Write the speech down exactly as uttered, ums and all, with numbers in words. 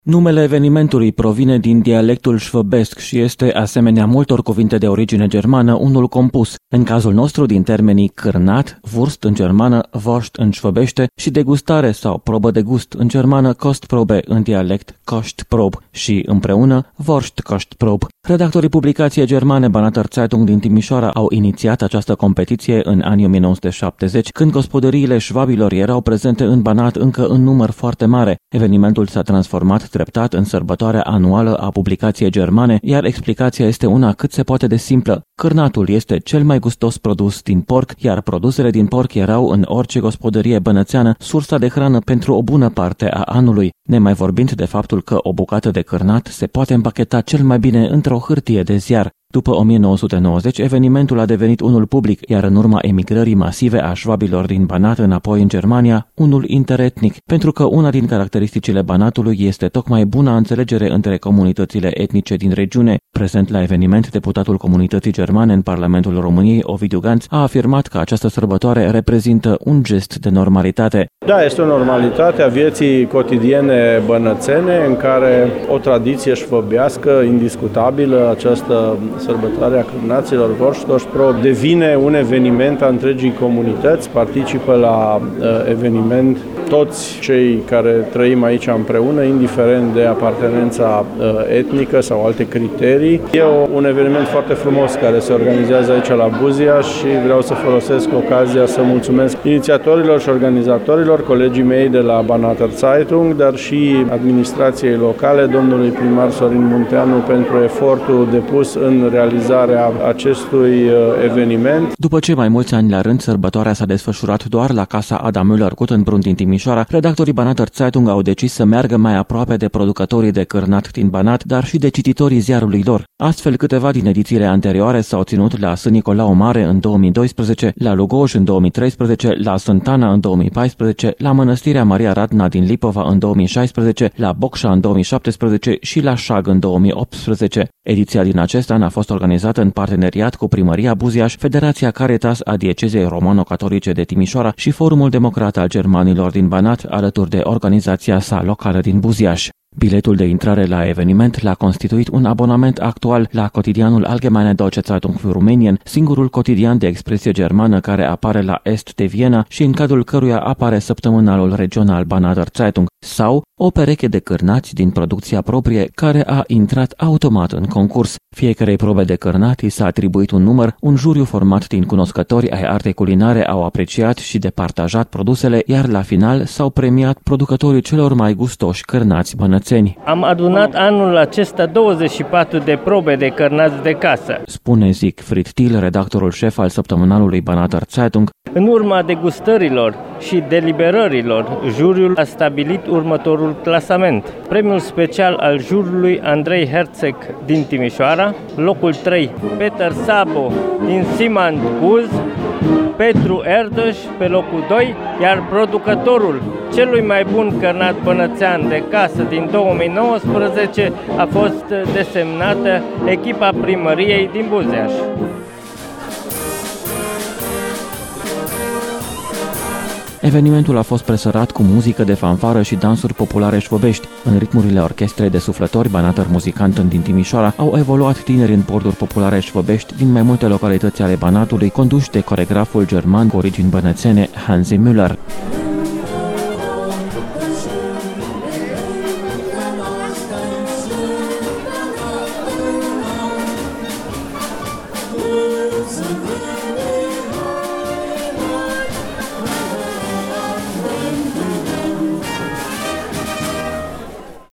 Numele evenimentului provine din dialectul șvăbesc și este, asemenea multor cuvinte de origine germană, unul compus, în cazul nostru din termenii cârnat, wurst în germană, Wurst în șvăbește și degustare sau probă de gust în germană, Kostprobe în dialect Kostprob și împreună Wurstkostprob. Redactorii publicației germane Banater Zeitung din Timișoara au inițiat această competiție în anii o mie nouă sute șaptezeci, când gospodăriile șvabilor erau prezente în Banat încă în număr foarte mare. Evenimentul s-a transformat treptat în sărbătoarea anuală a publicației germane, iar explicația este una cât se poate de simplă. Cârnatul este cel mai gustos produs din porc, iar produsele din porc erau în orice gospodărie bănățeană sursa de hrană pentru o bună parte a anului, nemai vorbind de faptul că o bucată de cârnat se poate împacheta cel mai bine într-o hârtie de ziar. După o mie nouă sute nouăzeci, evenimentul a devenit unul public, iar în urma emigrării masive a șvabilor din Banat înapoi în Germania, unul interetnic, pentru că una din caracteristicile Banatului este tocmai buna înțelegere între comunitățile etnice din regiune. Prezent la eveniment, deputatul comunității germane în Parlamentul României, Ovidiu Ganț, a afirmat că această sărbătoare reprezintă un gest de normalitate. Da, este o normalitate a vieții cotidiene bănățene, în care o tradiție șvăbească indiscutabilă, această sărbătoare a cârnaților Wurstkostprob devine un eveniment a întregii comunități, participă la uh, eveniment toți cei care trăim aici împreună, indiferent de apartenența uh, etnică sau alte criterii. E o, un eveniment foarte frumos care se organizează aici la Buziaș și vreau să folosesc ocazia să mulțumesc inițiatorilor și organizatorilor, colegii mei de la Banater Zeitung, dar și administrației locale, domnului primar Sorin Munteanu, pentru efortul depus în realizarea acestui eveniment. După ce mai mulți ani la rând sărbătoarea s-a desfășurat doar la casa Adam Müller-Guttenbrunn din Timișoara, redactorii Banater Zeitung au decis să meargă mai aproape de producătorii de cârnat din Banat, dar și de cititorii ziarului lor. Astfel, câteva din edițiile anterioare s-au ținut la Sân Nicolau Mare în două mii doisprezece, la Lugoj în două mii treisprezece, la Sântana în două mii paisprezece, la Mănăstirea Maria Radna din Lipova în două mii șaisprezece, la Bocșa în două mii șaptesprezece și la Șag în două mii optsprezece. Ediția din acest an a fost organizată în parteneriat cu Primăria Buziaș, Federația Caritas a Diecezei Romano-Catolice de Timișoara și Forumul Democrat al Germanilor din Banat, alături de organizația sa locală din Buziaș. Biletul de intrare la eveniment l-a constituit un abonament actual la cotidianul Allgemeine Deutsche Zeitung für Rumänien, singurul cotidian de expresie germană care apare la est de Viena și în cadrul căruia apare săptămânalul regional Banater Zeitung, sau o pereche de cârnați din producția proprie care a intrat automat în concurs. Fiecarei probe de cârnat i s-a atribuit un număr, un juriu format din cunoscători ai artei culinare au apreciat și departajat produsele, iar la final s-au premiat producătorii celor mai gustoși cârnați bănățeni. Am adunat anul acesta douăzeci și patru de probe de cârnați de casă, spune Siegfried Thiel, redactorul șef al săptămânalului Banater Zeitung. În urma degustărilor și deliberărilor, juriul a stabilit următorul clasament. Premiul special al juriului Andrei Herzeg din Timișoara, locul trei Peter Sabo din Simant Guz, Petru Erdős pe locul doi, iar producătorul celui mai bun cârnat bănățean de casă din două mii nouăsprezece a fost desemnată echipa primăriei din Buziaș. Evenimentul a fost presărat cu muzică de fanfară și dansuri populare șvăbești. În ritmurile orchestrei de suflători, Banater Muzikant din Timișoara au evoluat tineri în borduri populare șvăbești din mai multe localități ale Banatului, conduși de coregraful german cu origini bănățene Hansi Müller.